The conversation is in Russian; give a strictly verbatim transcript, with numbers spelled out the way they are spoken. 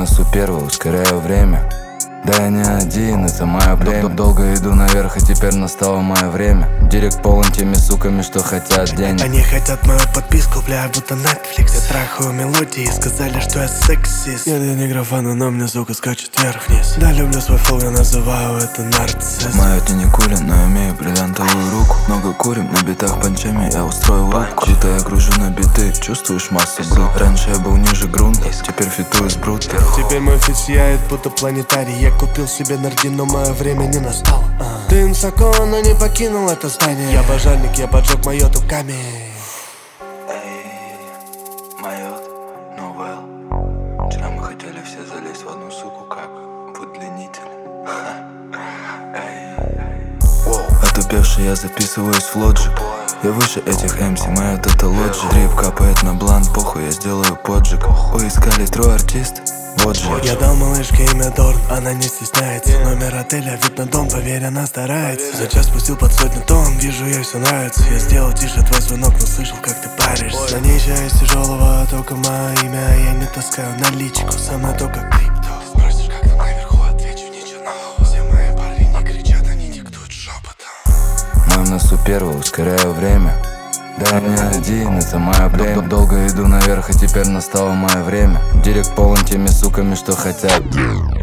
носу первый, ускоряю время. Да я не один, это мое племя. Долго иду наверх, и теперь настало мое время. Директ полон теми суками, что хотят денег. Они хотят мою подписку, бля, будто Netflix. Я трахаю мелодии, сказали, что я сексист. Нет, я не графану, но мне, сука, скачет вверх-вниз. Да, люблю свой флоу, я называю это нарцисс. Мое это не курен, но имею бриллиантовую руку. Много курим, на битах панчами я устроил рубку. Чьи-то я гружу на биты, чувствуешь массу брут. Раньше я был ниже грунта, теперь фитую с брута. Теперь мой фит сияет, будто планетарий. Я купил себе Нарди, но мое время не настало. а. Ты высоко, но не покинул это здание. Я божальник, я поджег майоту камень. Эй, майот, новелл. Вчера мы хотели все залезть в одну суку, как в удлинитель. Отупевший я записываюсь в лоджик. Я выше этих эмси, майот это лоджик. Дрип капает на блант, похуй, я сделаю поджиг. Поискали трое артист, вот же. Я дал малышке имя Дорн, она не стесняется. Номер отеля, вид на дом, поверь, она старается. За час спустил под сотню тонн, вижу, ей все нравится. Я сделал тише твой звонок, но слышал, как ты паришься. На ней часть тяжелого, только мое имя. Я не таскаю наличку, со мной только крипто. Ты спросишь, как там наверху, отвечу, ничего нового. Все мои парни не кричат, они диктуют шепотом. Мой носу первый, ускоряю время. Да я не один, это мое племя. Долго иду наверх, и теперь настало мое время. Директ полон теми суками, что хотят.